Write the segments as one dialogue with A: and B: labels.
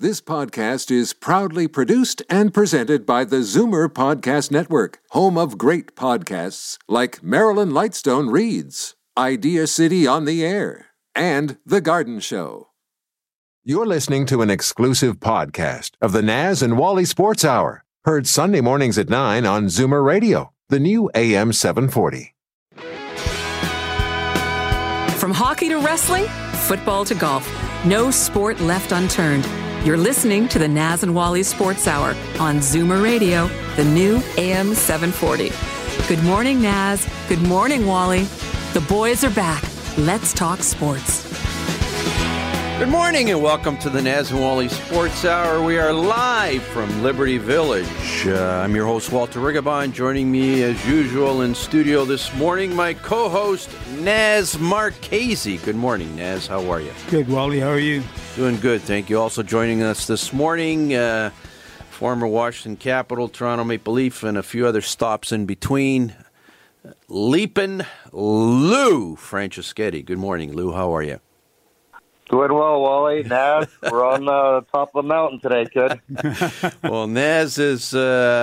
A: This podcast is proudly produced and presented by the Zoomer Podcast Network, home of great podcasts like Marilyn Lightstone Reads, Idea City on the Air, and The Garden Show. You're listening to an exclusive podcast of the Naz and Wally Sports Hour, heard Sunday mornings at 9 on Zoomer Radio, the new AM 740.
B: From hockey to wrestling, football to golf, no sport left unturned. You're listening to the Naz and Wally Sports Hour on Zoomer Radio, the new AM 740. Good morning, Naz. Good morning, Wally. The boys are back. Let's talk sports.
C: Good morning and welcome to the Naz and Wally Sports Hour. We are live from Liberty Village. I'm your host, Walter Rigabon. Joining me as usual in studio this morning, my co-host, Naz Marchese. Good morning, Naz. How are you?
D: Good, Wally. How are you?
C: Doing good, thank you. Also joining us this morning, former Washington Capital, Toronto Maple Leaf, and a few other stops in between, Leapin' Lou Franceschetti. Good morning, Lou. How are you?
E: Doing well, Wally. Naz, we're on the top of the mountain today, kid.
C: Well, Naz is,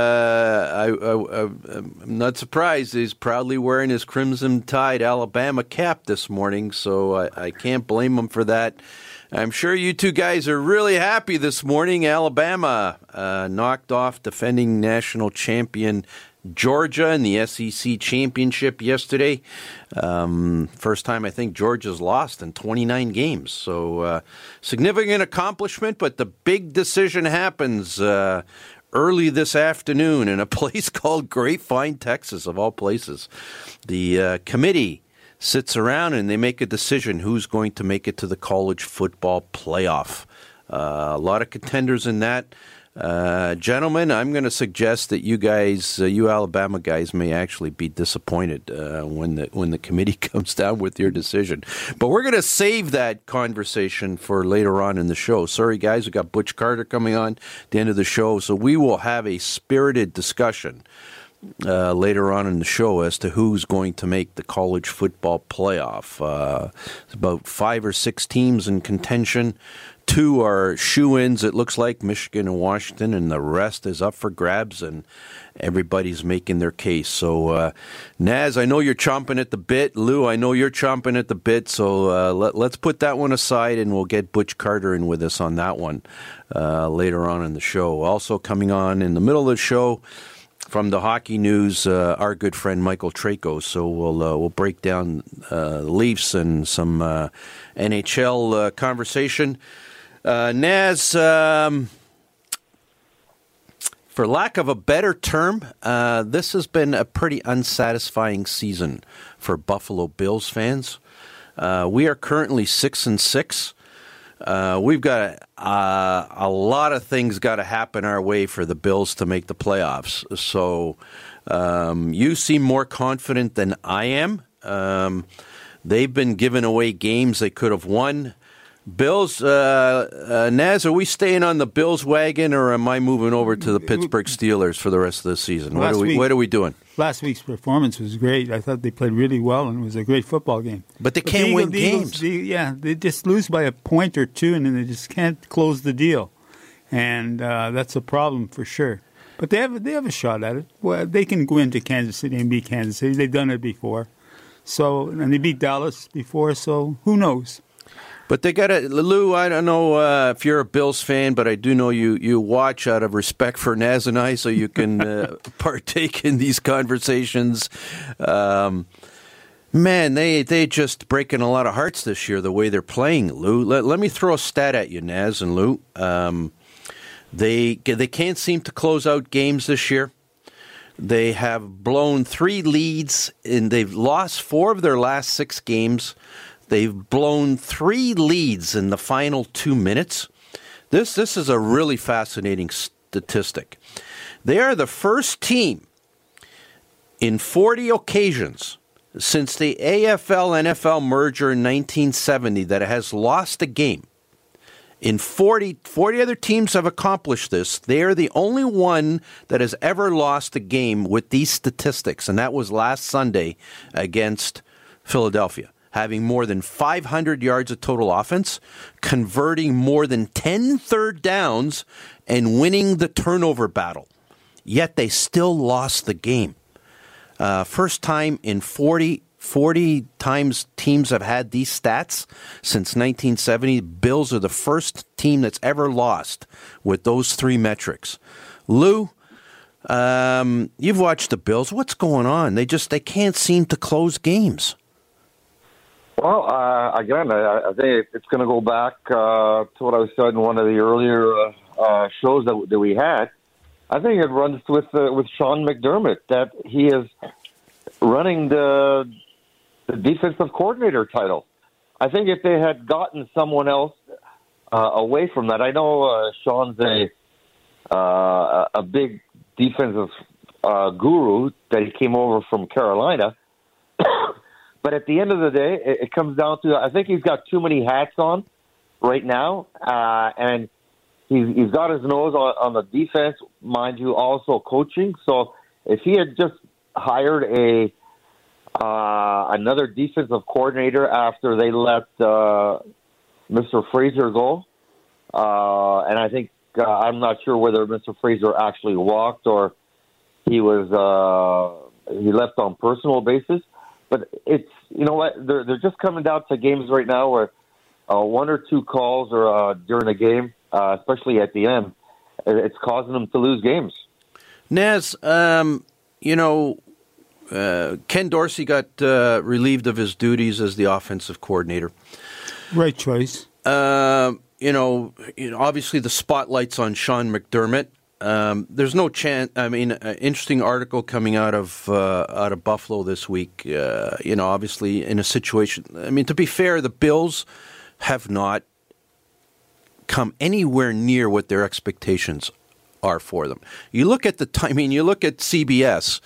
C: I'm not surprised. He's proudly wearing his Crimson Tide Alabama cap this morning, so I can't blame him for that. I'm sure you two guys are really happy this morning. Alabama knocked off defending national champion Georgia in the SEC championship yesterday. First time I think Georgia's lost in 29 games. So significant accomplishment, but the big decision happens early this afternoon in a place called Grapevine, Texas, of all places. The committee sits around and they make a decision who's going to make it to the college football playoff. A lot of contenders in that. Gentlemen, I'm going to suggest that you guys, you Alabama guys, may actually be disappointed when the committee comes down with your decision. But we're going to save that conversation for later on in the show. Sorry, guys, we got Butch Carter coming on at the end of the show, so we will have a spirited discussion later on in the show as to who's going to make the college football playoff. It's about 5 or 6 teams in contention. 2 are shoe-ins, it looks like, Michigan and Washington, and the rest is up for grabs, and everybody's making their case. So, Naz, I know you're chomping at the bit. Lou, I know you're chomping at the bit, so let's put that one aside, and we'll get Butch Carter in with us on that one later on in the show. Also coming on in the middle of the show, from the hockey news, our good friend Michael Trako. So we'll break down the Leafs and some NHL conversation. Naz, for lack of a better term, this has been a pretty unsatisfying season for Buffalo Bills fans. We are currently 6-6. We've got a lot of things got to happen our way for the Bills to make the playoffs. So you seem more confident than I am. They've been giving away games they could have won. Bills, Naz, are we staying on the Bills wagon, or am I moving over to the Pittsburgh Steelers for the rest of the season? What are we doing?
D: Last week's performance was great. I thought they played really well, and it was a great football game.
C: But they can't win games.
D: They just lose by a point or two, and then they just can't close the deal. And that's a problem for sure. But they have a shot at it. Well, they can go into Kansas City and beat Kansas City. They've done it before. And they beat Dallas before, so who knows?
C: But they got to, Lou, I don't know if you're a Bills fan, but I do know you watch out of respect for Naz and I, so you can partake in these conversations. Man, they just breaking a lot of hearts this year, the way they're playing, Lou. Let me throw a stat at you, Naz and Lou. They can't seem to close out games this year. They have blown 3 leads, and they've lost 4 of their last 6 games. They've blown 3 leads in the final 2 minutes. This is a really fascinating statistic. They are the first team in 40 occasions since the AFL-NFL merger in 1970 that has lost a game. In 40 other teams have accomplished this. They are the only one that has ever lost a game with these statistics, and that was last Sunday against Philadelphia. having more than 500 yards of total offense, converting more than 10 third downs, and winning the turnover battle. Yet they still lost the game. First time in 40 times teams have had these stats since 1970. Bills are the first team that's ever lost with those three metrics. Lou, you've watched the Bills. What's going on? They can't seem to close games.
E: Well, again, I think it's going to go back to what I said in one of the earlier shows that we had. I think it runs with Sean McDermott, that he is running the defensive coordinator title. I think if they had gotten someone else away from that, I know Sean's a big defensive guru that he came over from Carolina. But at the end of the day, it comes down to, I think he's got too many hats on right now, and he's got his nose on the defense, mind you, also coaching. So if he had just hired another defensive coordinator after they let Mr. Fraser go, and I think I'm not sure whether Mr. Fraser actually walked or he left on personal basis. But it's, you know what, they're just coming down to games right now where one or two calls or during a game, especially at the end, it's causing them to lose games.
C: Naz, Ken Dorsey got relieved of his duties as the offensive coordinator.
D: Right choice.
C: Obviously the spotlight's on Sean McDermott. There's no chance. I mean, an interesting article coming out of Buffalo this week. Obviously in a situation. I mean, to be fair, the Bills have not come anywhere near what their expectations are for them. You look at you look at CBS.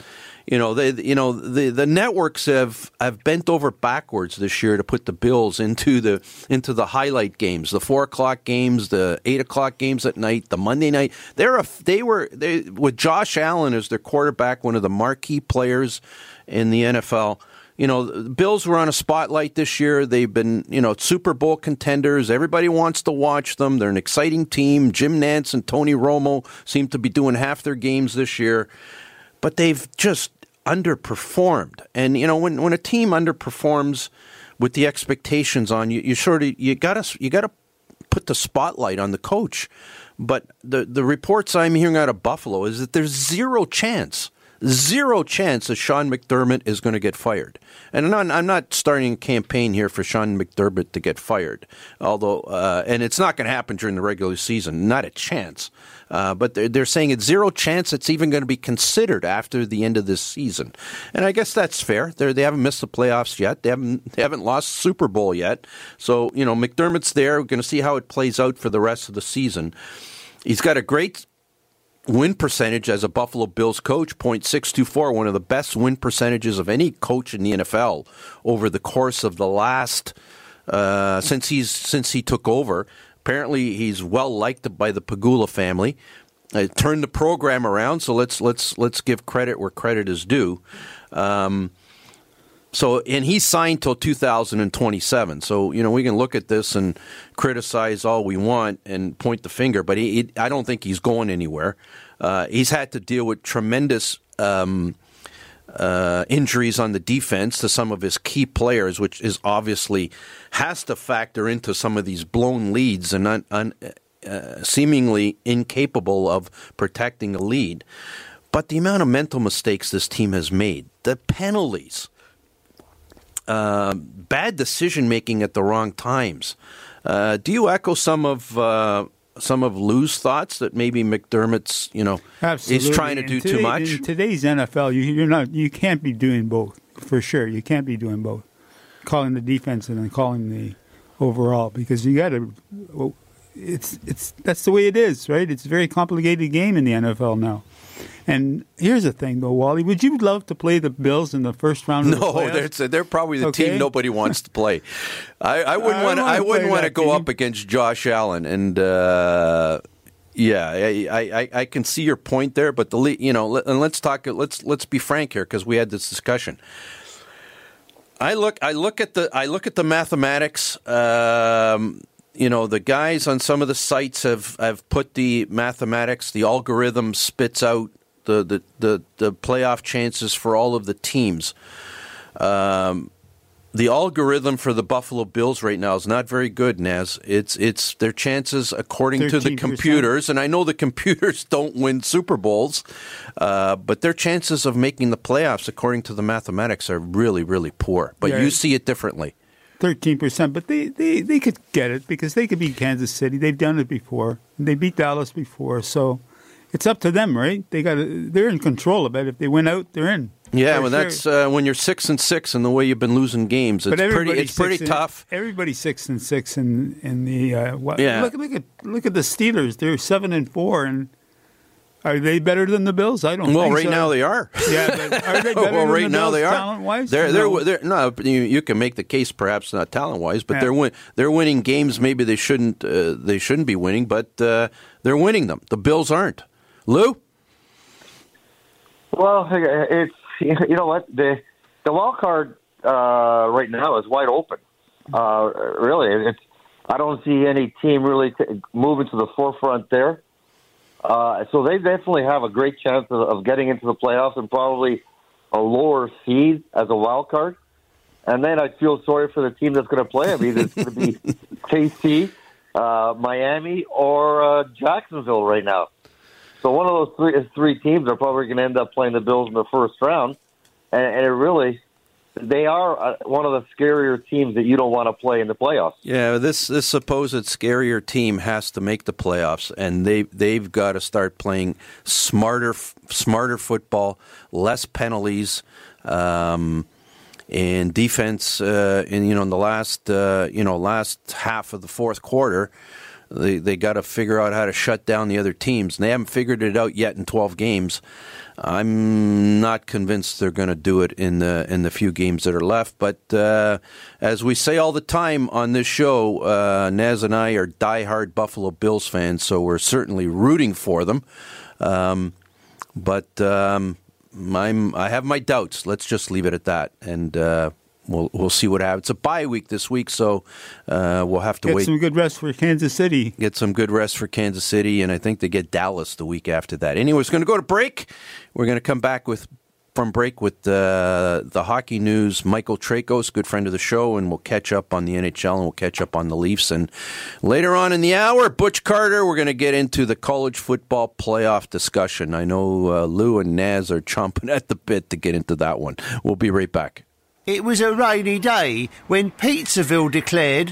C: The networks have bent over backwards this year to put the Bills into the highlight games, the 4:00 games, the 8:00 games at night, the Monday night. They were with Josh Allen as their quarterback, one of the marquee players in the NFL. The Bills were on a spotlight this year. They've been, Super Bowl contenders. Everybody wants to watch them. They're an exciting team. Jim Nantz and Tony Romo seem to be doing half their games this year. But they've just underperformed. And, when a team underperforms with the expectations on you, you gotta put the spotlight on the coach. But the reports I'm hearing out of Buffalo is that there's zero chance that Sean McDermott is going to get fired. And I'm not starting a campaign here for Sean McDermott to get fired, although and it's not going to happen during the regular season, not a chance. But they're saying it's zero chance it's even going to be considered after the end of this season. And I guess that's fair. They haven't missed the playoffs yet. They haven't lost Super Bowl yet. So, McDermott's there. We're going to see how it plays out for the rest of the season. He's got a great win percentage as a Buffalo Bills coach, .624, one of the best win percentages of any coach in the NFL over the course of the last since he took over. Apparently, he's well liked by the Pegula family. Turned the program around, so let's give credit where credit is due. And he's signed till 2027. So, we can look at this and criticize all we want and point the finger, but I don't think he's going anywhere. He's had to deal with tremendous injuries on the defense to some of his key players, which is obviously has to factor into some of these blown leads and seemingly incapable of protecting a lead. But the amount of mental mistakes this team has made, the penalties, bad decision-making at the wrong times. Do you echo some of Lou's thoughts that maybe McDermott's,
D: Absolutely.
C: is trying to do too much?
D: In today's NFL, you can't be doing both, for sure. You can't be doing both, calling the defense and then calling the overall, because you got to. That's the way it is, right? It's a very complicated game in the NFL now. And here's the thing, though, Wally. Would you love to play the Bills in the first round of the playoffs?
C: No, they're probably the team nobody wants to play. I wouldn't want to go up against Josh Allen, and I can see your point there. But and let's talk. Let's be frank here, because we had this discussion. I look at the mathematics. The guys on some of the sites have put the mathematics. The algorithm spits out the playoff chances for all of the teams. The algorithm for the Buffalo Bills right now is not very good, Naz. It's their chances according to the computers, and I know the computers don't win Super Bowls, but their chances of making the playoffs according to the mathematics are really, really poor. But you see it differently.
D: 13%, but they could get it because they could beat Kansas City. They've done it before. They beat Dallas before, so it's up to them, right? They're in control of it. If they win out, they're in.
C: Yeah, well, that's when you're 6-6 and the way you've been losing games. It's pretty tough.
D: Everybody's 6-6 in the.
C: Yeah.
D: Look at the Steelers. They're 7-4, and are they better than the Bills? I don't.
C: Well,
D: think
C: right
D: so.
C: now they are.
D: Yeah, but are they better than
C: right
D: the
C: now
D: Bills,
C: they are.
D: Talent-wise?
C: No, you can make the case, perhaps not talent-wise, but they're winning games. Maybe they shouldn't be winning, but they're winning them. The Bills aren't. Lou?
E: Well, it's. You know what? The wild card right now is wide open. Really, I don't see any team really moving to the forefront there. So they definitely have a great chance of getting into the playoffs and probably a lower seed as a wild card. And then I feel sorry for the team that's going to play them. Either it's going to be KC, Miami, or Jacksonville right now. So one of those three teams are probably going to end up playing the Bills in the first round. And they are one of the scarier teams that you don't want to play in the playoffs.
C: Yeah, this supposed scarier team has to make the playoffs, and they've got to start playing smarter football, less penalties, and defense. In the last half of the fourth quarter. They got to figure out how to shut down the other teams. And they haven't figured it out yet in 12 games. I'm not convinced they're going to do it in the few games that are left. But as we say all the time on this show, Naz and I are diehard Buffalo Bills fans, so we're certainly rooting for them. But I have my doubts. Let's just leave it at that. And We'll see what happens. It's a bye week this week, so we'll have to wait.
D: Get some good rest for Kansas City.
C: Get some good rest for Kansas City, and I think they get Dallas the week after that. Anyway, it's going to go to break. We're going to come back from break with the hockey news. Michael Tracos, good friend of the show, and we'll catch up on the NHL and we'll catch up on the Leafs. And later on in the hour, Butch Carter, we're going to get into the college football playoff discussion. I know Lou and Naz are chomping at the bit to get into that one. We'll be right back.
F: It was a rainy day when Pizzaville declared,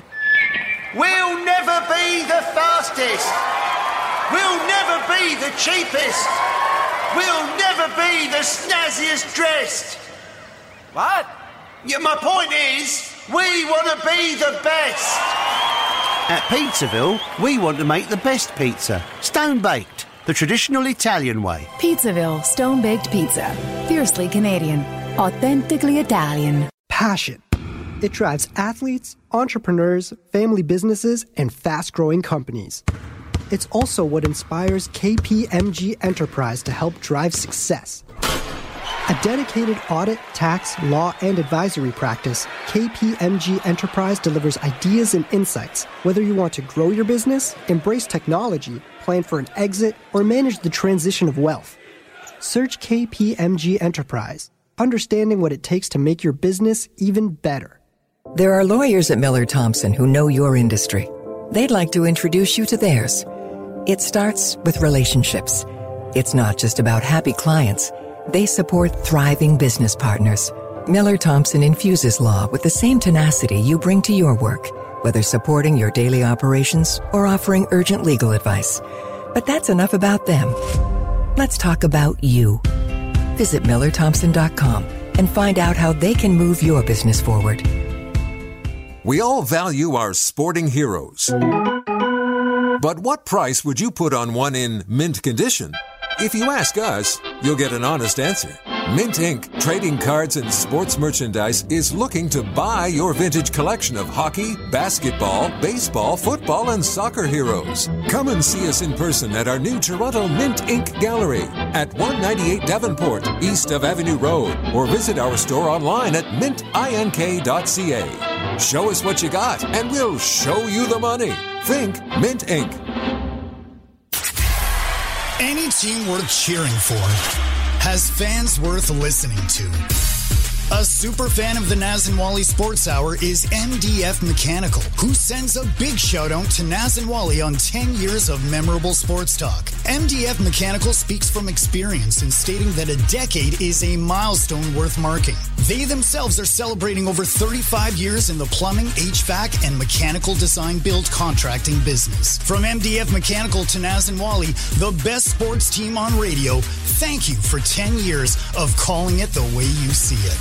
F: "We'll never be the fastest. We'll never be the cheapest. We'll never be the snazziest dressed." What? Yeah, my point is, we want to be the best. At Pizzaville, we want to make the best pizza. Stone-baked, the traditional Italian way.
G: Pizzaville Stone-Baked Pizza. Fiercely Canadian. Authentically Italian.
H: Passion. It drives athletes, entrepreneurs, family businesses, and fast-growing companies. It's also what inspires KPMG Enterprise to help drive success. A dedicated audit, tax, law, and advisory practice, KPMG Enterprise delivers ideas and insights, whether you want to grow your business, embrace technology, plan for an exit, or manage the transition of wealth. Search KPMG Enterprise, understanding what it takes to make your business even better.
I: There are lawyers at Miller Thompson who know your industry. They'd like to introduce you to theirs. It starts with relationships. It's not just about happy clients. They support thriving business partners. Miller Thompson infuses law with the same tenacity you bring to your work, whether supporting your daily operations or offering urgent legal advice. But that's enough about them. Let's talk about you. Visit MillerThompson.com and find out how they can move your business forward.
A: We all value our sporting heroes. But what price would you put on one in mint condition? If you ask us, you'll get an honest answer. Mint Inc., trading cards and sports merchandise, is looking to buy your vintage collection of hockey, basketball, baseball, football, and soccer heroes. Come and see us in person at our new Toronto Mint Inc. Gallery at 198 Davenport, east of Avenue Road, or visit our store online at mintink.ca. Show us what you got, and we'll show you the money. Think Mint Inc.
J: Any team worth cheering for has fans worth listening to. A super fan of the Naz and Wally Sports Hour is MDF Mechanical, who sends a big shout out to Naz and Wally on 10 years of memorable sports talk. MDF Mechanical speaks from experience in stating that a decade is a milestone worth marking. They themselves are celebrating over 35 years in the plumbing, HVAC, and mechanical design build contracting business. From MDF Mechanical to Naz and Wally, the best sports team on radio, thank you for 10 years of calling it the way you see it.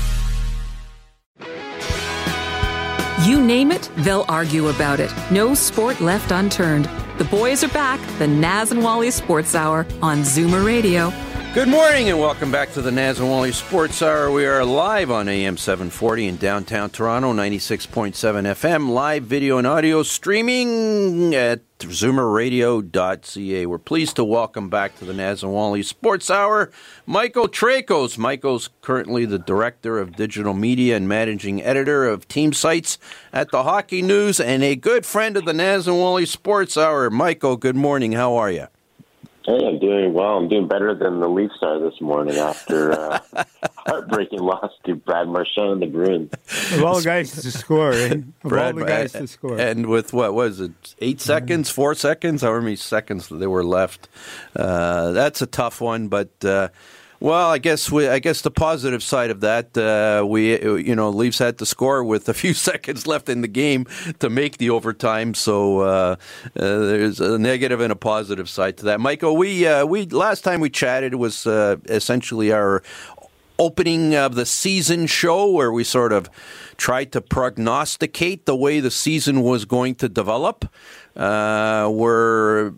B: You name it, they'll argue about it. No sport left unturned. The boys are back, the Naz and Wally Sports Hour on Zoomer Radio.
C: Good morning and welcome back to the Naz and Wally Sports Hour. We are live on AM 740 in downtown Toronto, 96.7 FM, live video and audio streaming at zoomerradio.ca. We're pleased to welcome back to the Naz and Wally Sports Hour Michael Trakos. Michael's currently the Director of Digital Media and Managing Editor of Team Sites at the Hockey News and a good friend of the Naz and Wally Sports Hour. Michael, good morning. How are you?
K: Hey, I'm doing well. I'm doing better than the Leafs are this morning after heartbreaking loss to Brad Marchand and the Bruins.
D: Of all guys to score, eh? Of all the guys to score.
C: And with, what was it, 8 seconds, 4 seconds, however many seconds there were left. That's a tough one, but... well, I guess the positive side of that, Leafs had to score with a few seconds left in the game to make the overtime. So there's a negative and a positive side to that. Michael, we last time we chatted was essentially our opening of the season show, where we sort of tried to prognosticate the way the season was going to develop. We're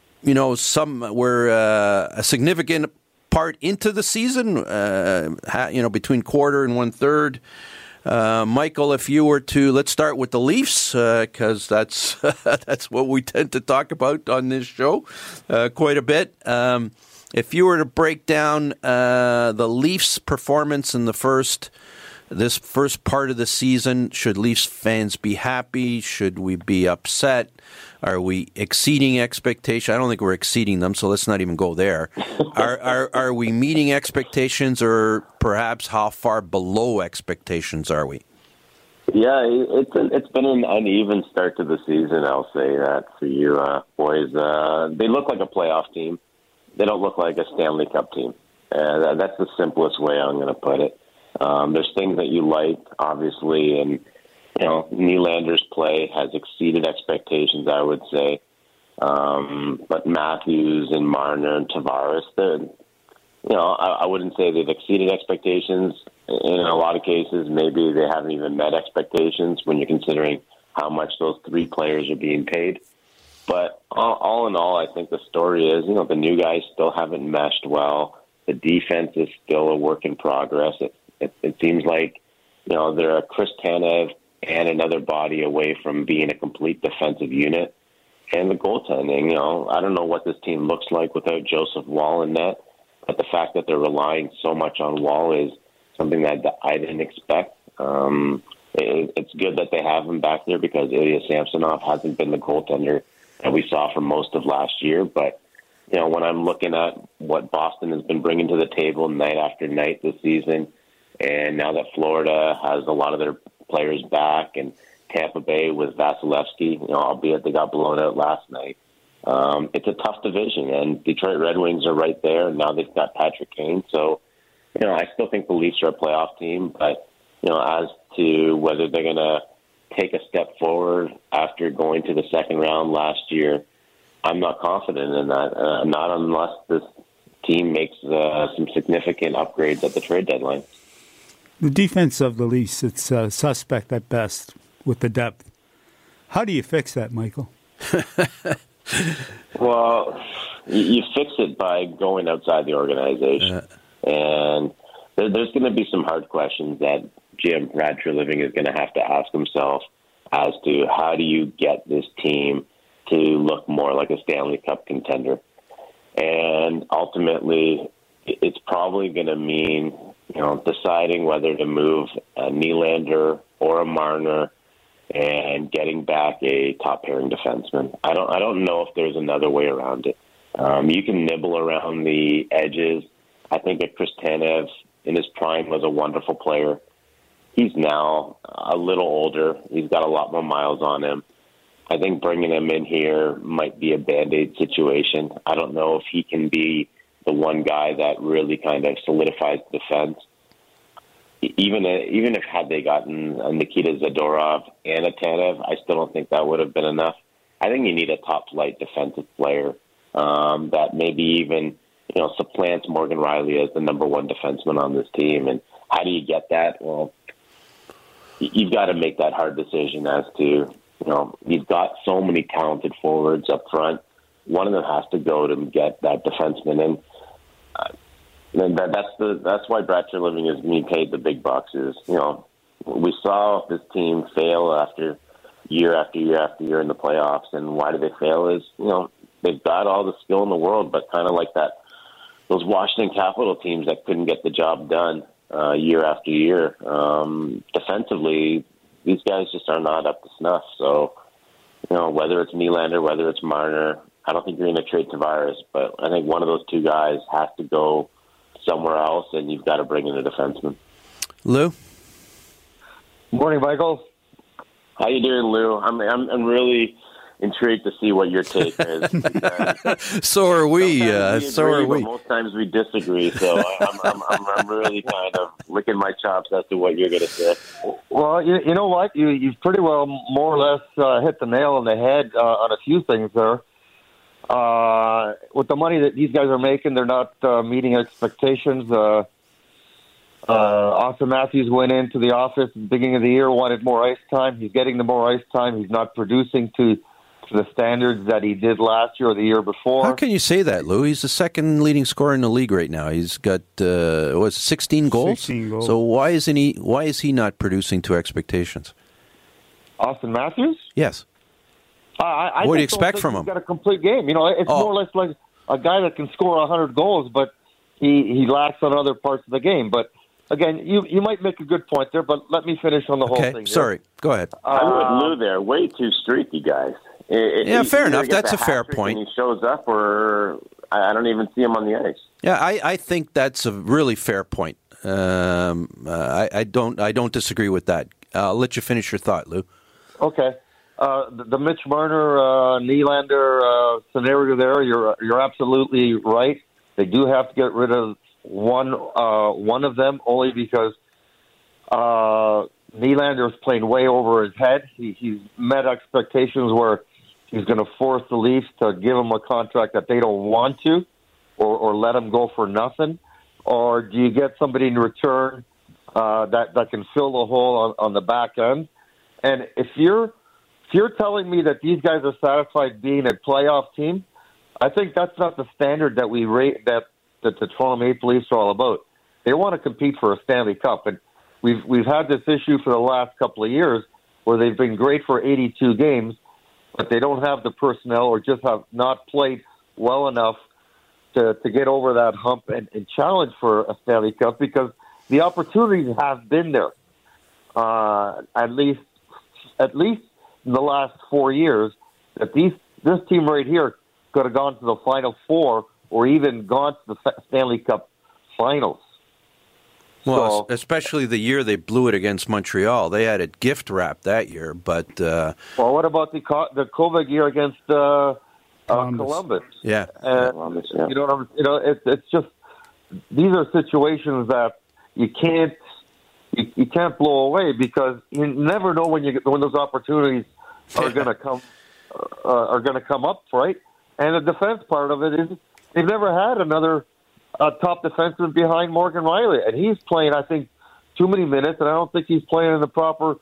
C: a significant part into the season, between quarter and 1/3. Michael, if you were to, let's start with the Leafs, because that's what we tend to talk about on this show quite a bit. If you were to break down the Leafs' performance in this first part of the season, should Leafs fans be happy? Should we be upset? Are we exceeding expectations? I don't think we're exceeding them, so let's not even go there. Are we meeting expectations, or perhaps how far below expectations are we?
K: Yeah, it's been an uneven start to the season, I'll say that for you boys. They look like a playoff team. They don't look like a Stanley Cup team. That's the simplest way I'm going to put it. There's things that you like, obviously, and Nylander's play has exceeded expectations, I would say. But Matthews and Marner and Tavares, I wouldn't say they've exceeded expectations. In a lot of cases, maybe they haven't even met expectations when you're considering how much those three players are being paid. But all in all, I think the story is, the new guys still haven't meshed well. The defense is still a work in progress. It seems like, they're a Chris Tanev and another body away from being a complete defensive unit. And the goaltending, I don't know what this team looks like without Joseph Woll in net, but the fact that they're relying so much on Woll is something that I didn't expect. It's good that they have him back there, because Ilya Samsonov hasn't been the goaltender that we saw for most of last year. But, when I'm looking at what Boston has been bringing to the table night after night this season, and now that Florida has a lot of their players back, and Tampa Bay with Vasilevsky, albeit they got blown out last night. It's a tough division, and Detroit Red Wings are right there, and now they've got Patrick Kane. So, I still think the Leafs are a playoff team, but, as to whether they're going to take a step forward after going to the second round last year, I'm not confident in that, not unless this team makes some significant upgrades at the trade deadline.
D: The defense of the Leafs, it's suspect at best with the depth. How do you fix that, Michael?
K: Well, You fix it by going outside the organization. And there's going to be some hard questions that Jim Brad Treliving is going to have to ask himself as to how do you get this team to look more like a Stanley Cup contender. And ultimately, it's probably going to mean, deciding whether to move a Nylander or a Marner and getting back a top-pairing defenseman. I don't know if there's another way around it. You can nibble around the edges. I think that Chris Tanev, in his prime, was a wonderful player. He's now a little older. He's got a lot more miles on him. I think bringing him in here might be a Band-Aid situation. I don't know if he can be the one guy that really kind of solidifies the defense. Even if had they gotten a Nikita Zadorov and a Tanev, I still don't think that would have been enough. I think you need a top-flight defensive player that maybe even supplants Morgan Rielly as the number one defenseman on this team. And how do you get that? Well, you've got to make that hard decision as to, you've got so many talented forwards up front. One of them has to go to get that defenseman. And that's why Brad Treliving is being paid the big bucks. Is we saw this team fail after year after year in the playoffs, and why do they fail? Is they've got all the skill in the world, but kind of like those Washington Capitol teams that couldn't get the job done year after year. Defensively, these guys just are not up to snuff. So whether it's Nylander, whether it's Marner, I don't think you're going to trade Tavares, but I think one of those two guys has to go somewhere else, and you've got to bring in a defenseman.
C: Lou?
E: Morning, Michael.
K: How you doing, Lou? I'm really intrigued to see what your take is.
C: So are we.
K: So are we. Most times we disagree, so I'm really kind of licking my chops as to what you're going to say.
E: Well, you know what? You've pretty well more or less hit the nail on the head on a few things there. With the money that these guys are making, they're not meeting expectations. Austin Matthews went into the office at the beginning of the year, wanted more ice time. He's getting the more ice time. He's not producing to the standards that he did last year or the year before.
C: How can you say that, Lou? He's the second leading scorer in the league right now. He's got 16 goals.
D: 16 goals.
C: So why is he not producing to expectations?
E: Austin Matthews?
C: Yes.
E: I
C: what do you expect from him?
E: He's got a complete game. It's more or less like a guy that can score 100 goals, but he lacks on other parts of the game. But again, you might make a good point there, but let me finish on the whole thing.
C: Sorry. Go ahead.
K: I'm with Lou there. Way too streaky, guys.
C: Fair enough. That's a fair point.
K: And he shows up, or I don't even see him on the ice.
C: Yeah, I think that's a really fair point. I don't disagree with that. I'll let you finish your thought, Lou.
E: Okay. The Mitch Marner, Nylander scenario there, you're absolutely right. They do have to get rid of one of them, only because Nylander is playing way over his head. He's met expectations where he's going to force the Leafs to give him a contract that they don't want to, or let him go for nothing. Or do you get somebody in return that can fill the hole on the back end? And if you're telling me that these guys are satisfied being a playoff team, I think that's not the standard that we rate that the Toronto Maple Leafs are all about. They want to compete for a Stanley Cup, and we've had this issue for the last couple of years where they've been great for 82 games, but they don't have the personnel or just have not played well enough to get over that hump and challenge for a Stanley Cup, because the opportunities have been there. At least in the last 4 years, that this team right here could have gone to the Final Four or even gone to the Stanley Cup Finals.
C: Well, especially the year they blew it against Montreal. They had it gift wrapped that year, but...
E: well, what about the COVID year against Columbus?
C: Yeah.
E: Columbus, yeah. It's just, these are situations that you can't blow away, because you never know when those opportunities are going to come up, right? And the defense part of it is they've never had another top defenseman behind Morgan Rielly, and he's playing, I think, too many minutes, and I don't think he's playing in the proper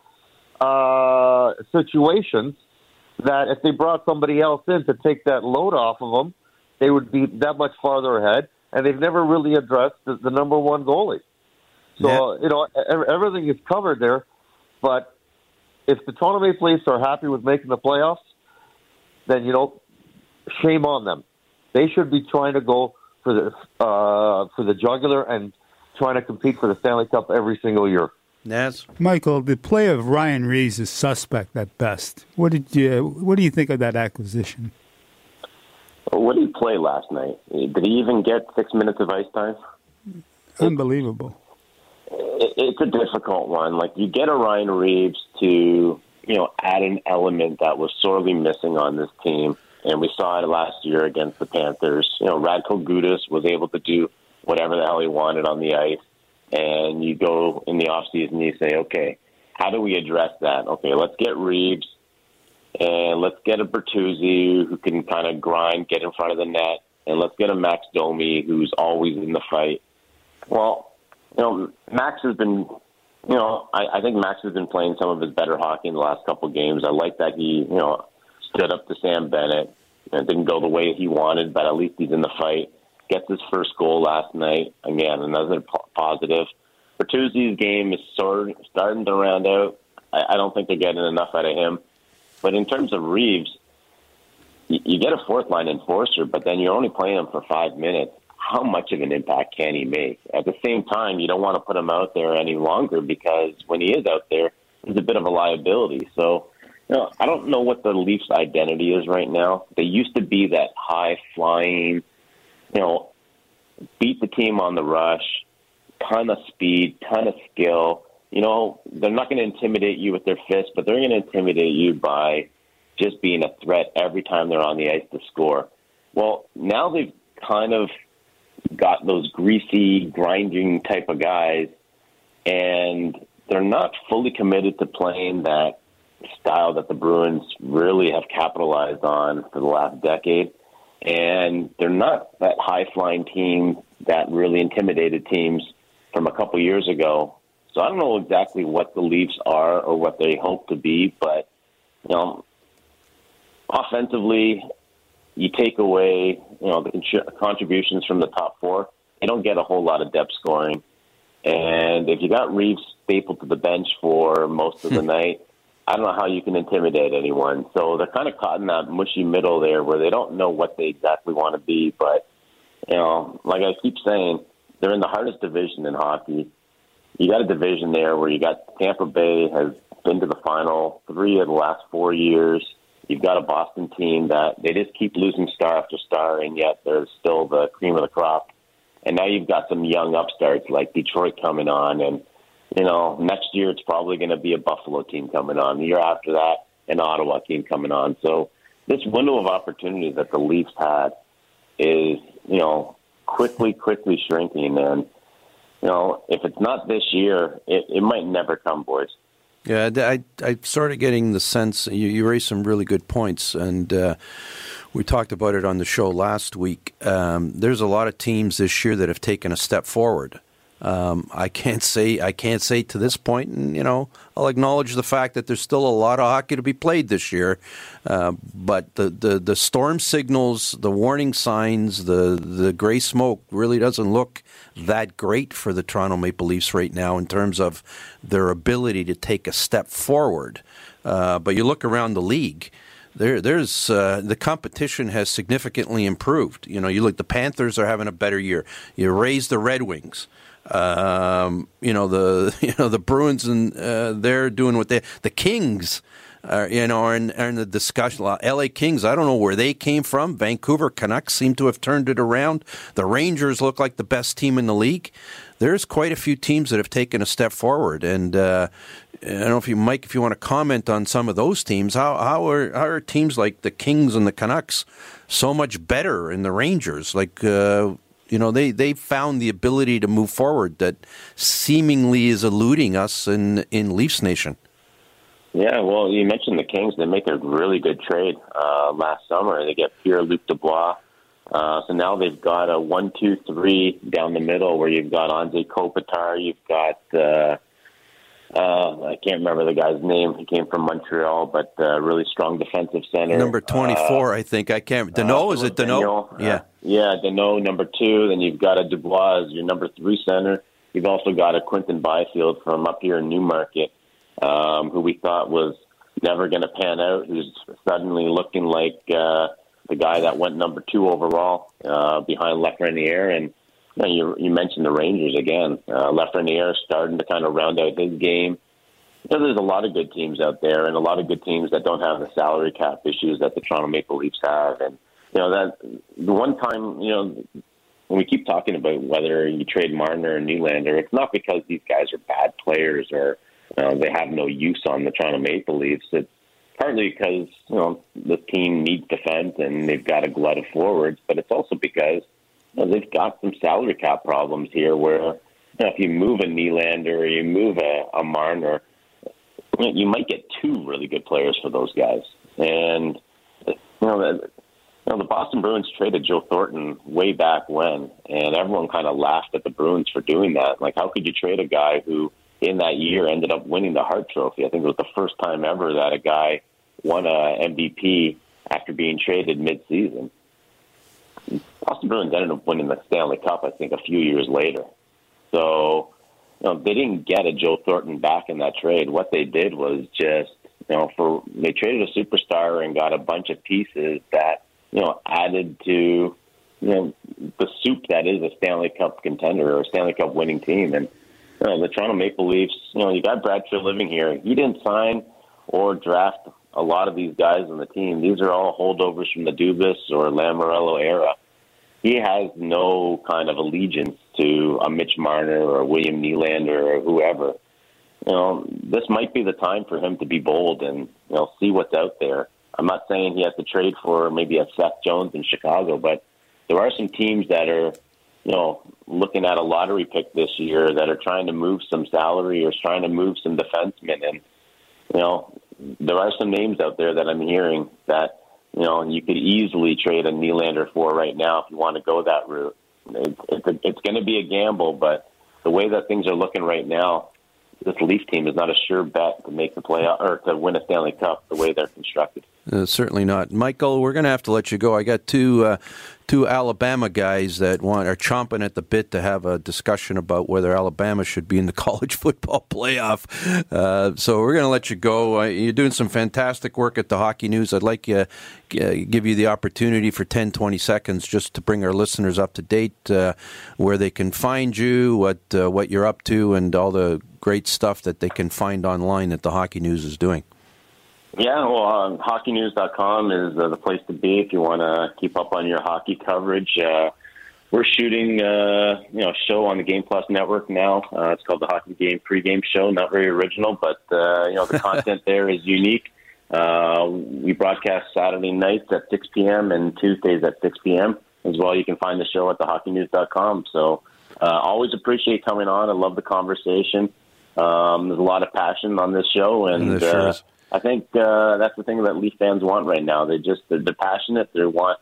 E: situations. That if they brought somebody else in to take that load off of him, they would be that much farther ahead. And they've never really addressed the number one goalie. So, everything is covered there. But if the Toronto Maple Leafs are happy with making the playoffs, then, shame on them. They should be trying to go for the jugular and trying to compete for the Stanley Cup every single year.
C: Naz?
D: Michael, the play of Ryan Reeves is suspect at best. What do you think of that acquisition?
K: What did he play last night? Did he even get 6 minutes of ice time?
D: Unbelievable.
K: It's a difficult one. Like, you get a Ryan Reeves to, add an element that was sorely missing on this team. And we saw it last year against the Panthers. Radko Gudas was able to do whatever the hell he wanted on the ice. And you go in the offseason and you say, okay, how do we address that? Okay, let's get Reeves. And let's get a Bertuzzi who can kind of grind, get in front of the net. And let's get a Max Domi who's always in the fight. Well, Max has been, I think Max has been playing some of his better hockey in the last couple of games. I like that he, stood up to Sam Bennett. It didn't go the way he wanted, but at least he's in the fight. Gets his first goal last night. Again, another positive. Bertuzzi's game is starting to round out. I don't think they're getting enough out of him. But in terms of Reeves, you get a fourth-line enforcer, but then you're only playing him for 5 minutes. How much of an impact can he make? At the same time, you don't want to put him out there any longer because when he is out there, he's a bit of a liability. So, I don't know what the Leafs' identity is right now. They used to be that high-flying, beat the team on the rush, ton of speed, ton of skill. They're not going to intimidate you with their fists, but they're going to intimidate you by just being a threat every time they're on the ice to score. Well, now they've kind of got those greasy, grinding type of guys, and they're not fully committed to playing that style that the Bruins really have capitalized on for the last decade. And they're not that high-flying team that really intimidated teams from a couple years ago. So I don't know exactly what the Leafs are or what they hope to be, but, offensively, you take away, the contributions from the top four, they don't get a whole lot of depth scoring. And if you got Reeves stapled to the bench for most of the night, I don't know how you can intimidate anyone. So they're kind of caught in that mushy middle there where they don't know what they exactly want to be. But, like I keep saying, they're in the hardest division in hockey. You got a division there where you got Tampa Bay has been to the final 3 of the last 4 years. You've got a Boston team that they just keep losing star after star, and yet they're still the cream of the crop. And now you've got some young upstarts like Detroit coming on. And, next year it's probably going to be a Buffalo team coming on. The year after that, an Ottawa team coming on. So this window of opportunity that the Leafs had is, quickly shrinking. And, if it's not this year, it might never come, boys.
C: Yeah, I started getting the sense, you raised some really good points, and we talked about it on the show last week. There's a lot of teams this year that have taken a step forward. I can't say to this point, and I'll acknowledge the fact that there's still a lot of hockey to be played this year. But the storm signals, the warning signs, the gray smoke really doesn't look that great for the Toronto Maple Leafs right now in terms of their ability to take a step forward. But you look around the league. There's the competition has significantly improved. You look, the Panthers are having a better year. You raise the Red Wings. The Bruins and they're doing what the Kings are in the discussion. LA Kings, I don't know where they came from. Vancouver Canucks seem to have turned it around. The Rangers look like the best team in the league. There's quite a few teams that have taken a step forward, and I don't know if you, Mike, if you want to comment on some of those teams. How are teams like the Kings and the Canucks so much better in the Rangers? They found the ability to move forward that seemingly is eluding us in Leafs Nation.
K: Yeah, well, you mentioned the Kings. They make a really good trade last summer. They get Pierre-Luc Dubois. So now they've got a 1-2-3 down the middle where you've got Anze Kopitar, you've got I can't remember the guy's name. He came from Montreal, but really strong defensive center.
C: Number 24, I think. I can't. Danault, is it Danault?
K: Yeah, Danault, number 2. Then you've got a Dubois as your number 3 center. You've also got a Quinton Byfield from up here in Newmarket, who we thought was never going to pan out, who's suddenly looking like the guy that went number 2 overall behind Lafreniere. And you mentioned the Rangers again. Lafreniere starting to kind of round out his game. There's a lot of good teams out there, and a lot of good teams that don't have the salary cap issues that the Toronto Maple Leafs have. And that the one time, when we keep talking about whether you trade Marner or Nylander, it's not because these guys are bad players or they have no use on the Toronto Maple Leafs. It's partly because the team needs defense and they've got a glut of forwards, but it's also because they've got some salary cap problems here where if you move a Nylander or you move a Marner, you might get 2 really good players for those guys. And the Boston Bruins traded Joe Thornton way back when, and everyone kind of laughed at the Bruins for doing that. Like, how could you trade a guy who in that year ended up winning the Hart Trophy? I think it was the first time ever that a guy won a MVP after being traded mid-season. Boston Bruins ended up winning the Stanley Cup, I think, a few years later. So, they didn't get a Joe Thornton back in that trade. What they did was just, they traded a superstar and got a bunch of pieces that, added to, the soup that is a Stanley Cup contender or a Stanley Cup winning team. And the Toronto Maple Leafs, you got Brad Trill living here. He didn't sign or draft a lot of these guys on the team. These are all holdovers from the Dubas or Lamoriello era. He has no kind of allegiance to a Mitch Marner or William Nylander or whoever. This might be the time for him to be bold and, see what's out there. I'm not saying he has to trade for maybe a Seth Jones in Chicago, but there are some teams that are, looking at a lottery pick this year that are trying to move some salary or trying to move some defensemen. And, there are some names out there that I'm hearing that, you could easily trade a Nylander for right now if you want to go that route. It's going to be a gamble, but the way that things are looking right now, this Leaf team is not a sure bet to make the playoff or to win a Stanley Cup the way they're constructed.
C: Certainly not. Michael, we're going to have to let you go. I got two Alabama guys that are chomping at the bit to have a discussion about whether Alabama should be in the college football playoff. So we're going to let you go. You're doing some fantastic work at the Hockey News. I'd like to give you the opportunity for 10, 20 seconds just to bring our listeners up to date, where they can find you, what you're up to, and all the great stuff that they can find online that the Hockey News is doing.
K: Yeah, well, hockeynews.com is the place to be if you want to keep up on your hockey coverage. We're shooting a show on the Game Plus network now. It's called the Hockey Game Pregame Show. Not very original, but the content there is unique. We broadcast Saturday nights at 6 p.m. and Tuesdays at 6 p.m. as well. You can find the show at thehockeynews.com. So always appreciate coming on. I love the conversation. There's a lot of passion on this show, and
C: sure is.
K: I think that's the thing that Leaf fans want right now. They're passionate. They went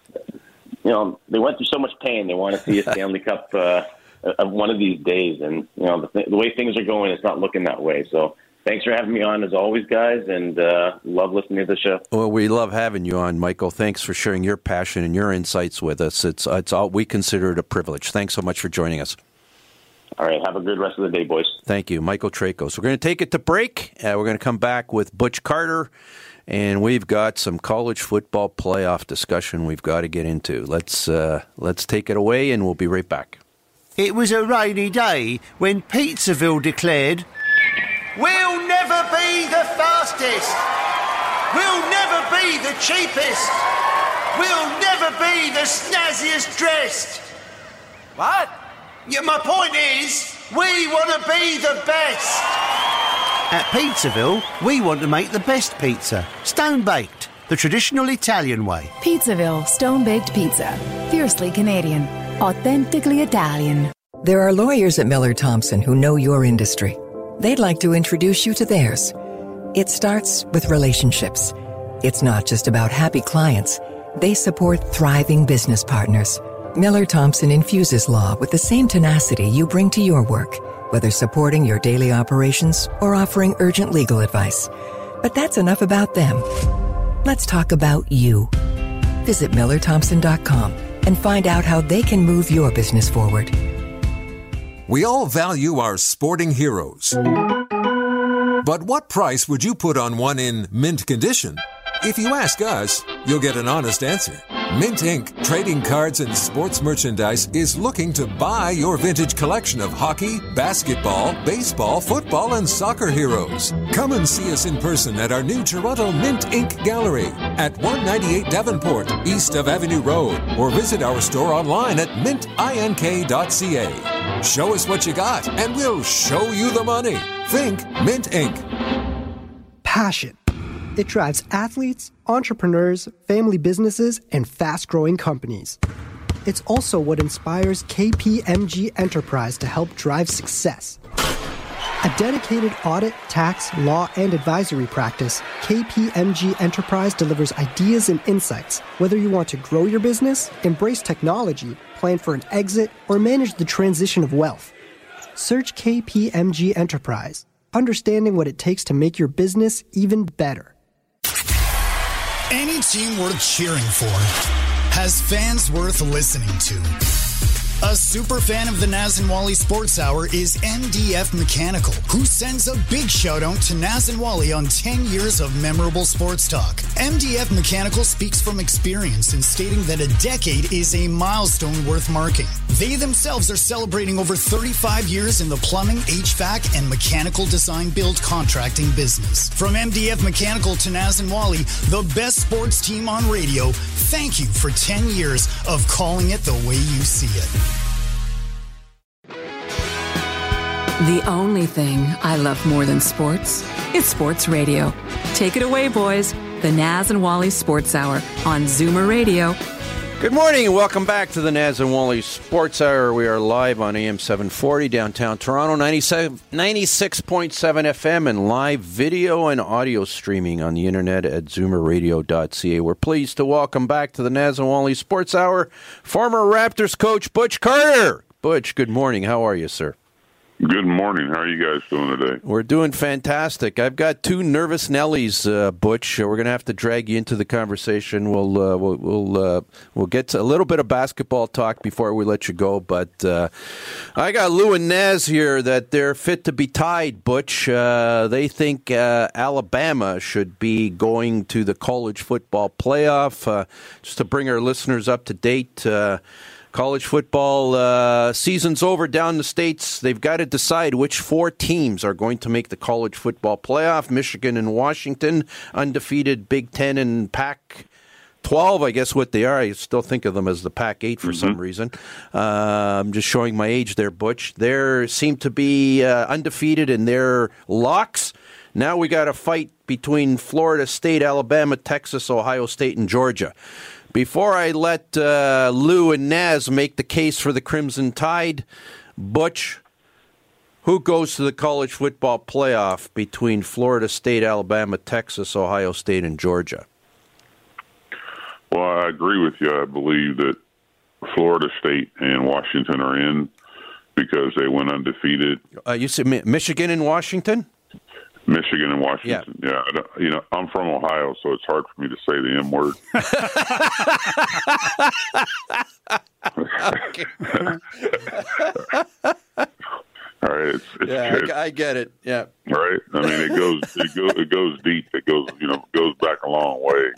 K: through so much pain. They want to see a Stanley Cup one of these days. And, the way things are going, it's not looking that way. So thanks for having me on as always, guys, and love listening to the show.
C: Well, we love having you on, Michael. Thanks for sharing your passion and your insights with us. It's all, we consider it a privilege. Thanks so much for joining us.
K: All right. Have a good rest of the day, boys.
C: Thank you, Michael Tracos. We're going to take it to break. We're going to come back with Butch Carter, and we've got some college football playoff discussion we've got to get into. Let's take it away, and we'll be right back.
F: It was a rainy day when Pizzaville declared, "We'll never be the fastest. We'll never be the cheapest. We'll never be the snazziest dressed." What? Yeah, my point is, we want to be the best. At Pizzaville, we want to make the best pizza. Stone-baked, the traditional Italian way.
G: Pizzaville Stone-Baked Pizza. Fiercely Canadian. Authentically Italian.
I: There are lawyers at Miller Thompson who know your industry. They'd like to introduce you to theirs. It starts with relationships. It's not just about happy clients. They support thriving business partners. Miller Thompson infuses law with the same tenacity you bring to your work. whether supporting your daily operations or offering urgent legal advice. But that's enough about them. Let's talk about you. Visit MillerThompson.com and find out how they can move your business forward.
A: We all value our sporting heroes. But what price would you put on one in mint condition? If you ask us, you'll get an honest answer. Mint Inc., trading cards and sports merchandise, is looking to buy your vintage collection of hockey, basketball, baseball, football, and soccer heroes. Come and see us in person at our new Toronto Mint Inc. Gallery at 198 Davenport, east of Avenue Road, or visit our store online at mintink.ca. Show us what you got, and we'll show you the money. Think Mint Inc.
H: Passion. It drives athletes, entrepreneurs, family businesses, and fast-growing companies. It's also what inspires KPMG Enterprise to help drive success. A dedicated audit, tax, law, and advisory practice, KPMG Enterprise delivers ideas and insights, whether you want to grow your business, embrace technology, plan for an exit, or manage the transition of wealth. Search KPMG Enterprise, understanding what it takes to make your business even better.
J: Any team worth cheering for has fans worth listening to. A super fan of the Naz and Wally Sports Hour is MDF Mechanical, who sends a big shout out to Naz and Wally on 10 years of memorable sports talk. MDF Mechanical speaks from experience in stating that a decade is a milestone worth marking. They themselves are celebrating over 35 years in the plumbing, HVAC, and mechanical design build contracting business. From MDF Mechanical to Naz and Wally, the best sports team on radio, thank you for 10 years of calling it the way you see it.
B: The only thing I love more than sports is sports radio. Take it away, boys. The Naz and Wally Sports Hour on Zoomer Radio.
C: Good morning and welcome back to the Naz and Wally Sports Hour. We are live on AM 740 downtown Toronto, 96.7 FM, and live video and audio streaming on the internet at zoomerradio.ca. We're pleased to welcome back to the Naz and Wally Sports Hour former Raptors coach Butch Carter. Butch, good morning. How are you, sir?
L: Good morning. How are you guys doing today?
C: We're doing fantastic. I've got two nervous Nellies, Butch. We're going to have to drag you into the conversation. We'll get to a little bit of basketball talk before we let you go. But I got Lou and Naz here that they're fit to be tied, Butch. They think Alabama should be going to the college football playoff. Just to bring our listeners up to date, college football season's over down in the States. They've got to decide which four teams are going to make the college football playoff. Michigan and Washington, undefeated Big Ten and Pac-12, I guess what they are. I still think of them as the Pac-8 for some reason. I'm just showing my age there, Butch. They seem to be undefeated in their locks. Now we got a fight between Florida State, Alabama, Texas, Ohio State, and Georgia. Before I let Lou and Naz make the case for the Crimson Tide, Butch, who goes to the college football playoff between Florida State, Alabama, Texas, Ohio State, and Georgia?
L: Well, I agree with you. I believe that Florida State and Washington are in because they went undefeated.
C: You said Michigan and Washington?
L: Michigan and Washington. Yeah. I'm from Ohio, so it's hard for me to say the M word. All right,
C: I get it. Yeah.
L: Right. I mean, it goes deep. It goes back a long way.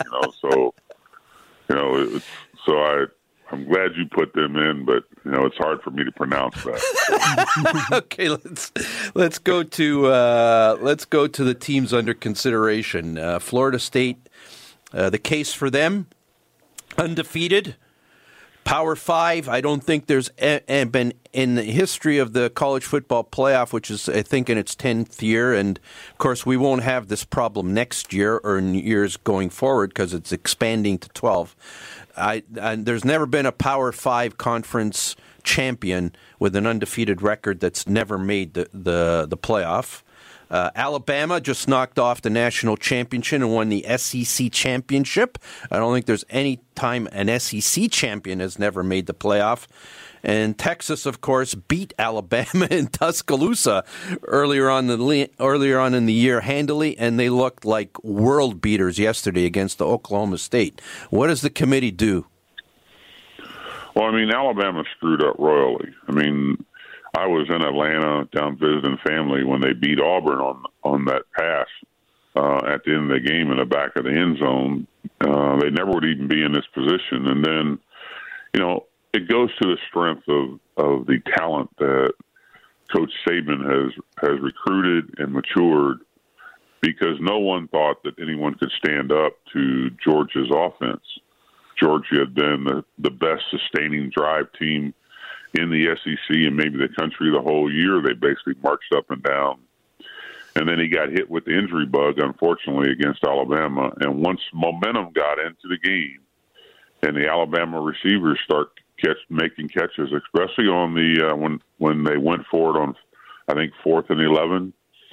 L: I'm glad you put them in, but it's hard for me to pronounce that.
C: Okay, let's go to the teams under consideration. Florida State, the case for them, undefeated, Power 5. I don't think there's been in the history of the college football playoff, which is I think in its 10th year, and of course we won't have this problem next year or in years going forward because it's expanding to 12. There's never been a Power 5 conference champion with an undefeated record that's never made the playoff. Alabama just knocked off the national championship and won the SEC championship. I don't think there's any time an SEC champion has never made the playoff. And Texas, of course, beat Alabama in Tuscaloosa earlier on in the year handily, and they looked like world beaters yesterday against Oklahoma State. What does the committee do?
L: Well, I mean, Alabama screwed up royally. I mean, I was in Atlanta down visiting family when they beat Auburn on that pass at the end of the game in the back of the end zone. They never would even be in this position. And then, you know, it goes to the strength of the talent that Coach Saban has recruited and matured, because no one thought that anyone could stand up to Georgia's offense. Georgia had been the best sustaining drive team in the SEC and maybe the country the whole year. They basically marched up and down. And then he got hit with the injury bug, unfortunately, against Alabama. And once momentum got into the game and the Alabama receivers start making catches, especially on the when they went for it on, I think, 4th and 11.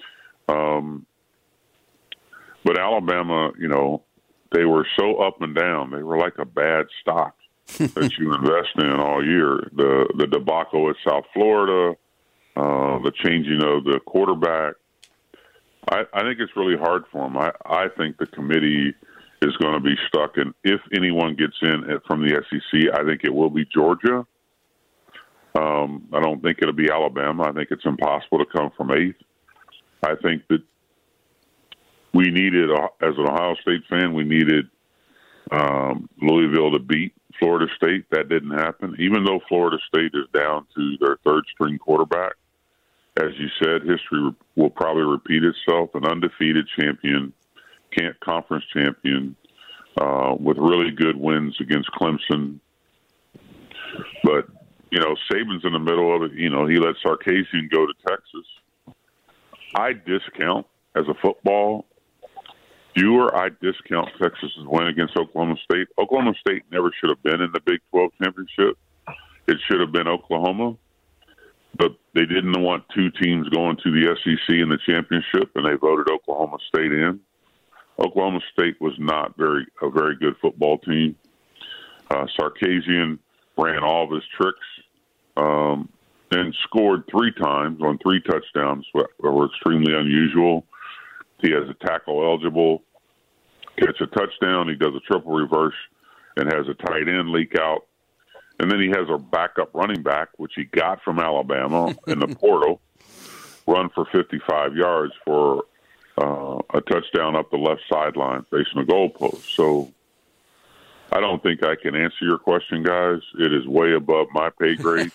L: But Alabama, you know, they were so up and down. They were like a bad stock that you invest in all year. The debacle at South Florida, the changing of the quarterback. I think it's really hard for them. I think the committee is going to be stuck, and if anyone gets in from the SEC, I think it will be Georgia. I don't think it'll be Alabama. I think it's impossible to come from 8th. I think that we needed, as an Ohio State fan, we needed Louisville to beat Florida State. That didn't happen, even though Florida State is down to their third-string quarterback. As you said, history will probably repeat itself. An undefeated champion, conference champion, with really good wins against Clemson. But, you know, Saban's in the middle of it. You know, he let Sarkisian go to Texas. I discount, as a football viewer, I discount Texas's win against Oklahoma State. Oklahoma State never should have been in the Big 12 championship. It should have been Oklahoma. But they didn't want two teams going to the SEC in the championship, and they voted Oklahoma State in. Oklahoma State was not a very good football team. Sarkisian ran all of his tricks and scored 3 times on 3 touchdowns that were extremely unusual. He has a tackle eligible, catch a touchdown, he does a triple reverse, and has a tight end leak out. And then he has a backup running back, which he got from Alabama in the portal, run for 55 yards for a touchdown up the left sideline facing the goalpost. So I don't think I can answer your question, guys. It is way above my pay grade.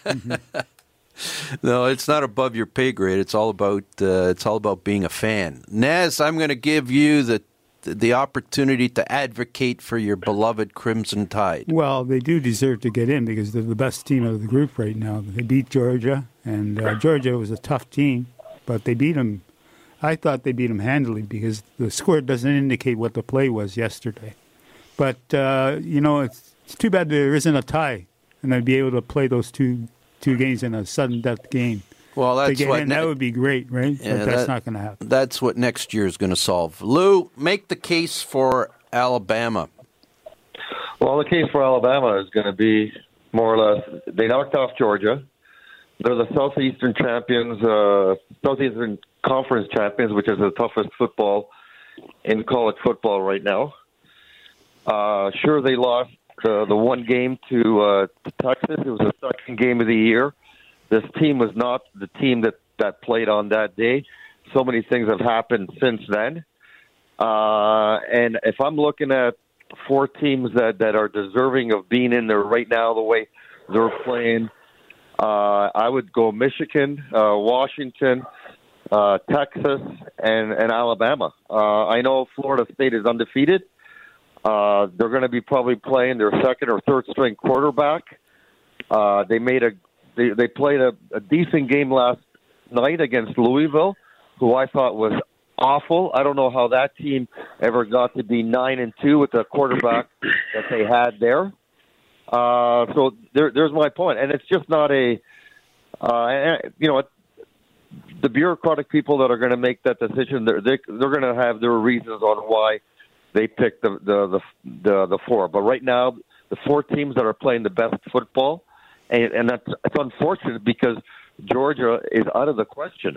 C: No, it's not above your pay grade. It's all about being a fan. Naz, I'm going to give you the opportunity to advocate for your beloved Crimson Tide.
D: Well, they do deserve to get in because they're the best team of the group right now. They beat Georgia, and Georgia was a tough team, but they beat them. I thought they beat them handily because the score doesn't indicate what the play was yesterday. But, you know, it's too bad there isn't a tie, and they'd be able to play those two games in a sudden death game.
C: Well,
D: that would be great, right?
C: Yeah,
D: but that's not going to happen.
C: That's what next year is going to solve. Lou, make the case for Alabama.
E: Well, the case for Alabama is going to be more or less they knocked off Georgia. They're the Southeastern champions, Southeastern Conference champions, which is the toughest football in college football right now. Sure, they lost the one game to Texas. It was the second game of the year. This team was not the team that played on that day. So many things have happened since then. And if I'm looking at 4 teams that are deserving of being in there right now, the way they're playing, I would go Michigan, Washington, Texas, and Alabama. I know Florida State is undefeated. They're going to be probably playing their second or third string quarterback. They played a decent game last night against Louisville, who I thought was awful. I don't know how that team ever got to be 9-2 with the quarterback that they had there. So there's my point, and it's just not the bureaucratic people that are going to make that decision, they're going to have their reasons on why they picked the four. But right now, the four teams that are playing the best football, and it's unfortunate because Georgia is out of the question.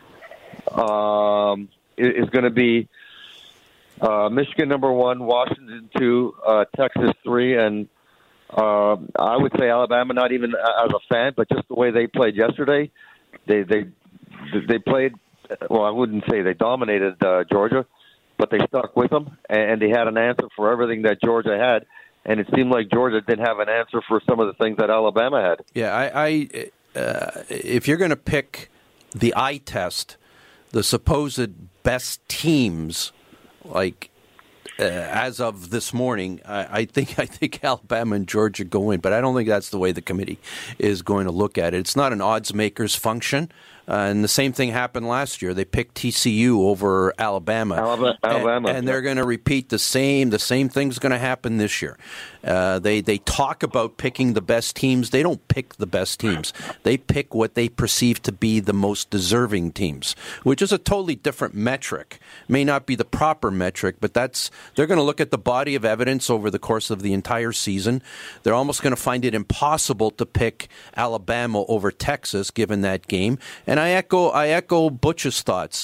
E: Is going to be Michigan number 1, Washington 2, Texas 3, and I would say Alabama. Not even as a fan, but just the way they played yesterday, they played. Well, I wouldn't say they dominated Georgia, but they stuck with them, and they had an answer for everything that Georgia had. And it seemed like Georgia didn't have an answer for some of the things that Alabama had.
C: Yeah, if you're going to pick the eye test, the supposed best teams, like as of this morning, I think Alabama and Georgia go in, but I don't think that's the way the committee is going to look at it. It's not an odds makers function. And the same thing happened last year. They picked TCU over Alabama. And they're going to repeat the same. The same thing's going to happen this year. They talk about picking the best teams. They don't pick the best teams. They pick what they perceive to be the most deserving teams, which is a totally different metric. May not be the proper metric, but they're going to look at the body of evidence over the course of the entire season. They're almost going to find it impossible to pick Alabama over Texas, given that game. And I echo Butch's thoughts.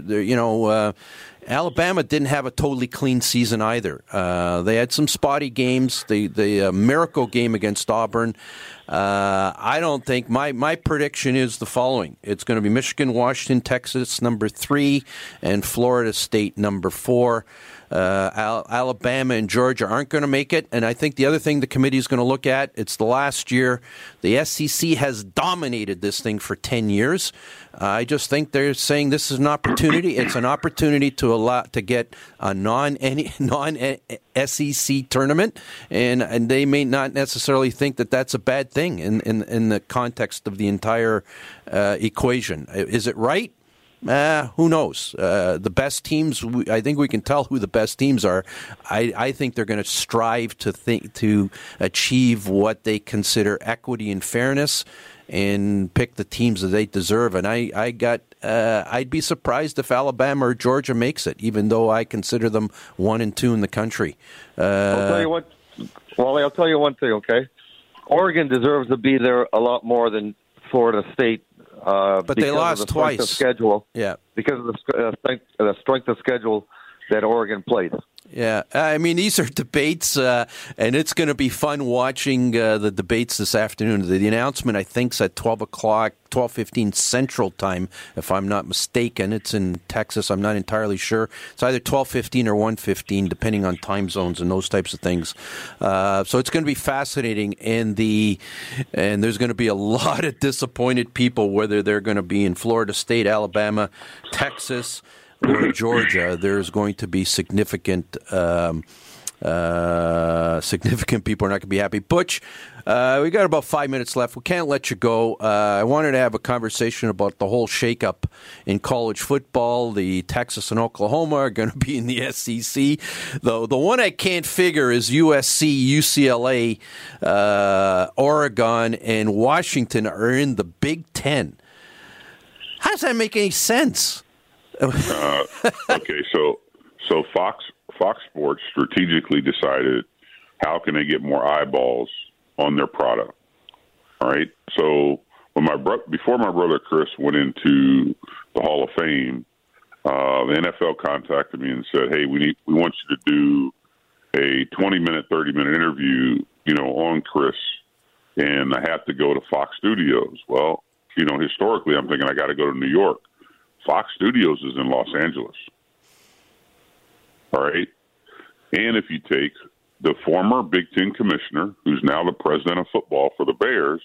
C: Alabama didn't have a totally clean season either. They had some spotty games. The miracle game against Auburn. I don't think my prediction is the following: it's going to be Michigan, Washington, Texas number 3, and Florida State number 4. Alabama and Georgia aren't going to make it. And I think the other thing the committee is going to look at, it's the last year. The SEC has dominated this thing for 10 years. I just think they're saying this is an opportunity. It's an opportunity to get a non-SEC tournament, and they may not necessarily think that that's a bad thing in the context of the entire equation. Is it right? Who knows? The best teams, I think we can tell who the best teams are. I think they're going to strive to achieve what they consider equity and fairness and pick the teams that they deserve. And I'd be surprised if Alabama or Georgia makes it, even though I consider them 1 and 2 in the country.
E: I'll tell you what, Wally, I'll tell you one thing, okay? Oregon deserves to be there a lot more than Florida State.
C: But they lost twice.
E: Schedule,
C: yeah,
E: because of the strength of schedule that Oregon played.
C: Yeah, I mean, these are debates, and it's going to be fun watching the debates this afternoon. The announcement, I think, is at 12 o'clock, 12:15 Central Time, if I'm not mistaken. It's in Texas. I'm not entirely sure. It's either 12:15 or 1:15, depending on time zones and those types of things. So it's going to be fascinating, and there's going to be a lot of disappointed people, whether they're going to be in Florida State, Alabama, Texas, or Georgia. There's going to be significant people are not going to be happy. Butch, we got about 5 minutes left. We can't let you go. I wanted to have a conversation about the whole shakeup in college football. The Texas and Oklahoma are going to be in the SEC. The one I can't figure is USC, UCLA, Oregon, and Washington are in the Big Ten. How does that make any sense?
L: Okay, so Fox Sports strategically decided how can they get more eyeballs on their product. All right, so when before my brother Chris went into the Hall of Fame, the NFL contacted me and said, "Hey, we want you to do a 20-minute, 30-minute interview, on Chris, and I have to go to Fox Studios." Well, historically, I'm thinking I got to go to New York. Fox Studios is in Los Angeles. All right. And if you take the former Big Ten commissioner, who's now the president of football for the Bears,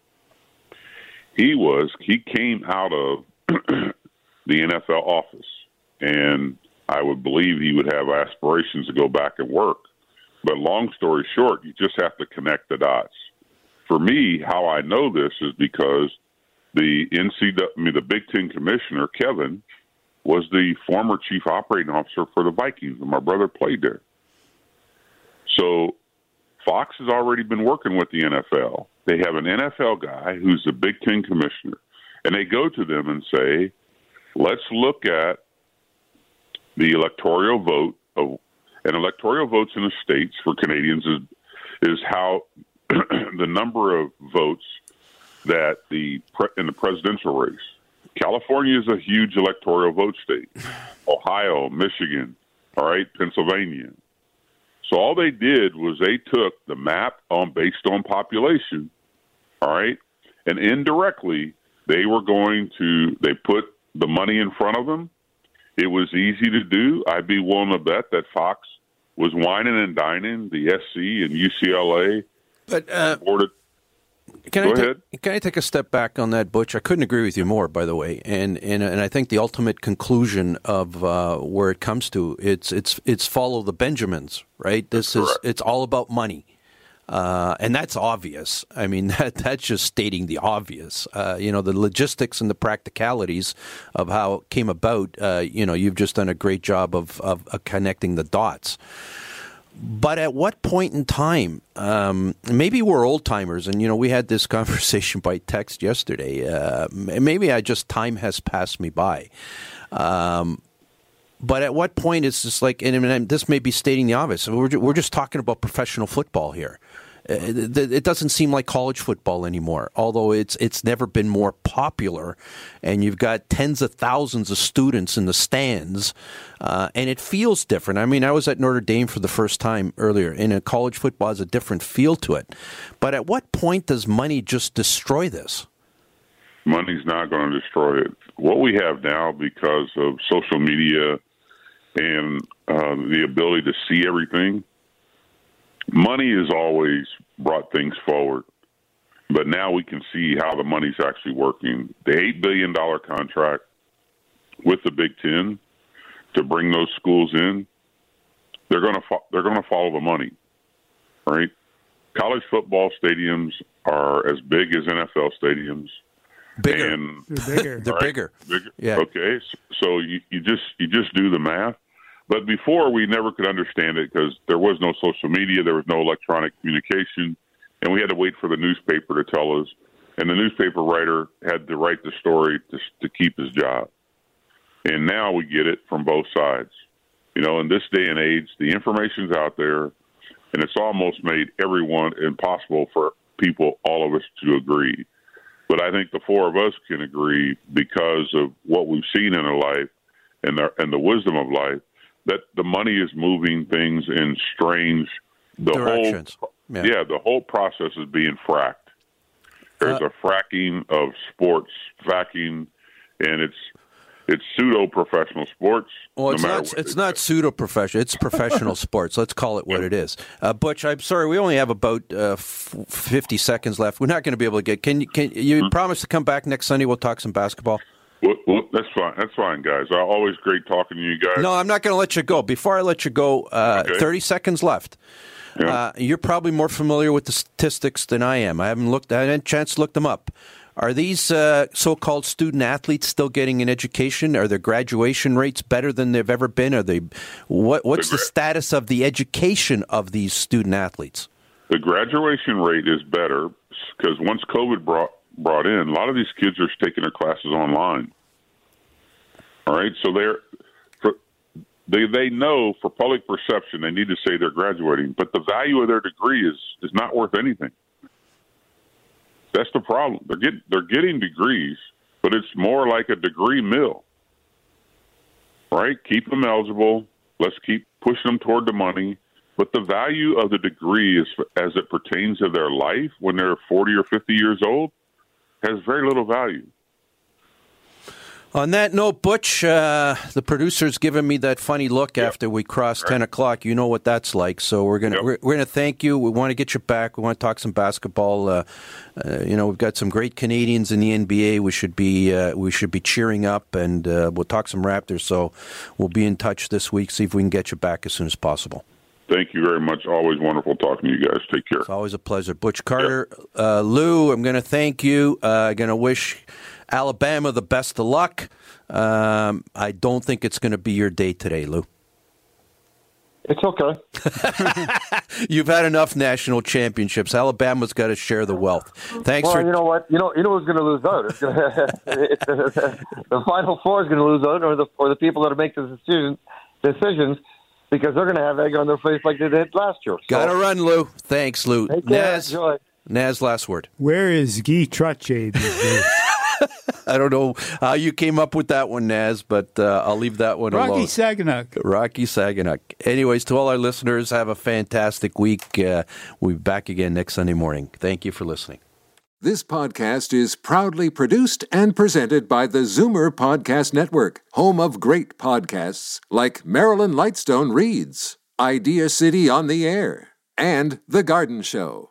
L: he came out of the NFL office. And I would believe he would have aspirations to go back and work. But long story short, you just have to connect the dots. For me, how I know this is because the Big Ten commissioner, Kevin, was the former chief operating officer for the Vikings, and my brother played there. So Fox has already been working with the NFL. They have an NFL guy who's the Big Ten commissioner, And they go to them and say, let's look at the electoral vote and electoral votes in the states for Canadians is how the number of votes that in the presidential race. California is a huge electoral vote state. Ohio, Michigan, all right, Pennsylvania. So all they did was they took the map based on population, all right, and indirectly they put the money in front of them. It was easy to do. I'd be willing to bet that Fox was whining and dining the SC and UCLA.
C: But
L: Go ahead.
C: Can I take a step back on that, Butch? I couldn't agree with you more, by the way. And I think the ultimate conclusion of where it comes to it's follow the Benjamins, right? It's all about money. And that's obvious. I mean, that's just stating the obvious. The logistics and the practicalities of how it came about, you've just done a great job of connecting the dots. But at what point in time, maybe we're old-timers, and, we had this conversation by text yesterday. Maybe time has passed me by. But at what point is this like, and this may be stating the obvious, we're just talking about professional football here. It doesn't seem like college football anymore, although it's never been more popular, and you've got tens of thousands of students in the stands, and it feels different. I mean, I was at Notre Dame for the first time earlier, and college football has a different feel to it. But at what point does money just destroy this?
L: Money's not going to destroy it. What we have now, because of social media and the ability to see everything, money has always brought things forward, but now we can see how the money's actually working. The $8 billion contract with the Big Ten to bring those schools in, they're going to follow the money, right? College football stadiums are as big as NFL stadiums.
C: Bigger.
L: And
C: They're bigger. Yeah.
L: Okay, so you just do the math. But before, we never could understand it because there was no social media, there was no electronic communication, and we had to wait for the newspaper to tell us. And the newspaper writer had to write the story to keep his job. And now we get it from both sides. In this day and age, the information's out there, and it's almost made everyone impossible for people, all of us, to agree. But I think the four of us can agree because of what we've seen in our life and the wisdom of life, that the money is moving things in strange
C: directions.
L: The whole process is being fracked. There's a fracking of sports, and it's pseudo-professional sports.
C: Well, it's not pseudo-professional. It's professional sports. Let's call it what it is. Butch, I'm sorry, we only have about 50 seconds left. We're not going to be able to get. Can you promise to come back next Sunday? We'll talk some basketball.
L: Well, that's fine. That's fine, guys. Always great talking to you guys.
C: No, I'm not going to let you go. Before I let you go, 30 seconds left. Yeah. You're probably more familiar with the statistics than I am. I haven't had a chance to look them up. Are these so-called student athletes still getting an education? Are their graduation rates better than they've ever been? What's the status of the education of these student athletes?
L: The graduation rate is better because once COVID brought in, a lot of these kids are taking their classes online. All right, so they know for public perception they need to say they're graduating, but the value of their degree is not worth anything. That's the problem. They're getting degrees, but it's more like a degree mill. Right? Keep them eligible. Let's keep pushing them toward the money. But the value of the degree is, as it pertains to their life when they're 40 or 50 years old, has very little value.
C: On that note, Butch, the producer's giving me that funny look after we cross 10 o'clock. You know what that's like. So we're gonna thank you. We want to get you back. We want to talk some basketball. We've got some great Canadians in the NBA. We should be cheering up, and we'll talk some Raptors. So we'll be in touch this week. See if we can get you back as soon as possible.
L: Thank you very much. Always wonderful talking to you guys. Take care.
C: It's always a pleasure. Butch Carter, Lou, I'm going to thank you. I'm going to wish Alabama the best of luck. I don't think it's going to be your day today, Lou.
E: It's okay.
C: You've had enough national championships. Alabama's got to share the wealth. Thanks
E: well,
C: for.
E: You know what? You know who's going to lose out? The Final Four is going to lose out, or the people that make the decisions, because they're going to have egg on their face like they did last year. So.
C: Got to run, Lou. Thanks, Lou.
E: Take care. Enjoy.
C: Naz, last word.
D: Where is Guy Trottier these days?
C: I don't know how you came up with that one, Naz, but I'll leave that one alone.
D: Rocky Saginaw.
C: Anyways, to all our listeners, have a fantastic week. We'll be back again next Sunday morning. Thank you for listening.
A: This podcast is proudly produced and presented by the Zoomer Podcast Network, home of great podcasts like Marilyn Lightstone Reads, Idea City on the Air, and The Garden Show.